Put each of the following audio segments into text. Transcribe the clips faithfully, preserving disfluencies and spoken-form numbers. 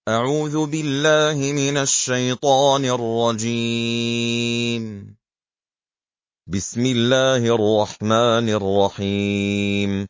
أعوذ بالله من الشيطان الرجيم. بسم الله الرحمن الرحيم.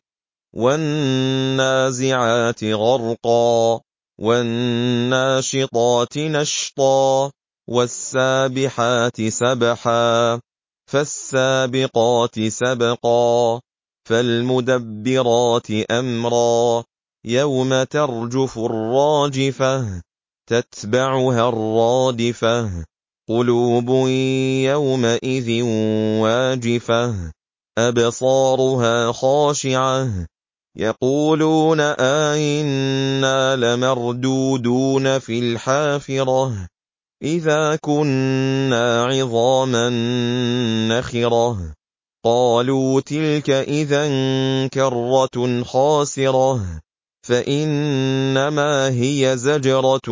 والنازعات غرقا والناشطات نشطا والسابحات سبحا فالسابقات سبقا فالمدبرات أمرا يوم ترجف الراجفة تتبعها الرادفة قلوب يومئذ واجفة أبصارها خاشعة يقولون أئنا لمردودون في الحافرة إذا كنا عظاما نخرة قالوا تلك إذا كرة خاسرة فإنما هي زجرة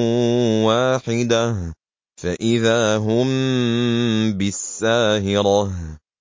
واحدة فإذا هم بالساهرة.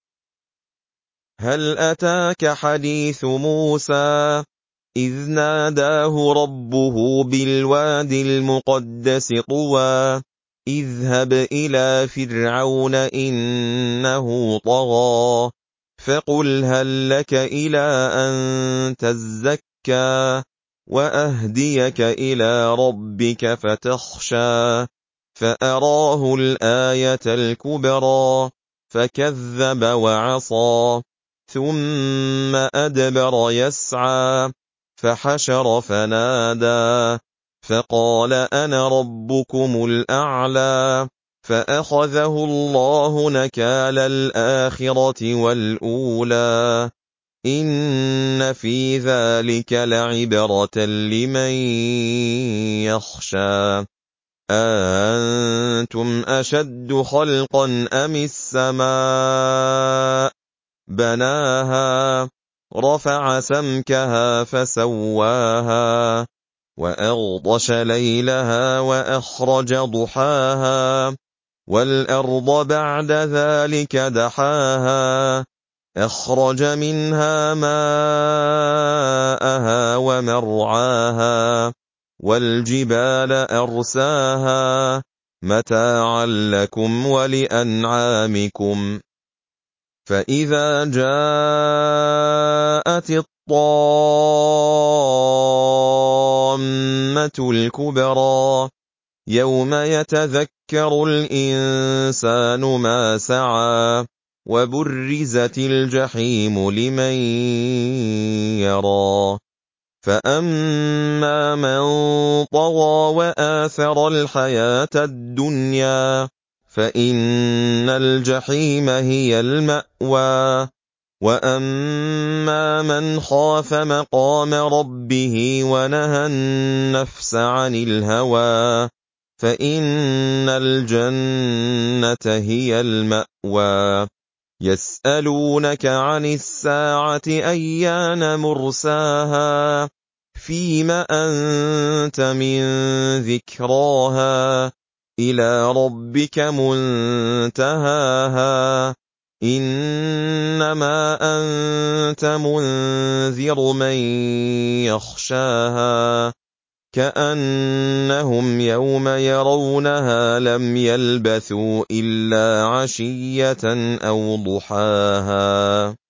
هل أتاك حديث موسى إذ ناداه ربه بالواد المقدس طوى اذهب إلى فرعون إنه طغى فقل هل لك إلى أن تزكى وأهديك إلى ربك فتخشى فأراه الآية الكبرى فكذب وعصى ثم أدبر يسعى فحشر فنادى فقال أنا ربكم الأعلى فأخذه الله نكال الآخرة والأولى إن في ذلك لعبرة لمن يخشى. أأنتم أشد خلقا أم السماء بناها رفع سمكها فسواها وأغطش ليلها وأخرج ضحاها والأرض بعد ذلك دحاها أخرج منها ماءها ومرعاها والجبال أرساها متاعا لكم ولأنعامكم. فإذا جاءت الطامة الكبرى يوم يتذكر الإنسان ما سعى وبرزت الجحيم لمن يرى فأما من طغى وآثر الحياة الدنيا فإن الجحيم هي المأوى وأما من خاف مقام ربه ونهى النفس عن الهوى فإن الجنة هي المأوى. يسألونك عن الساعة أيان مرساها فيم أنت من ذكراها إلى ربك منتهاها إنما أنت منذر من يخشاها كأنهم يوم يرونها لم يلبثوا إلا عشية أو ضحاها.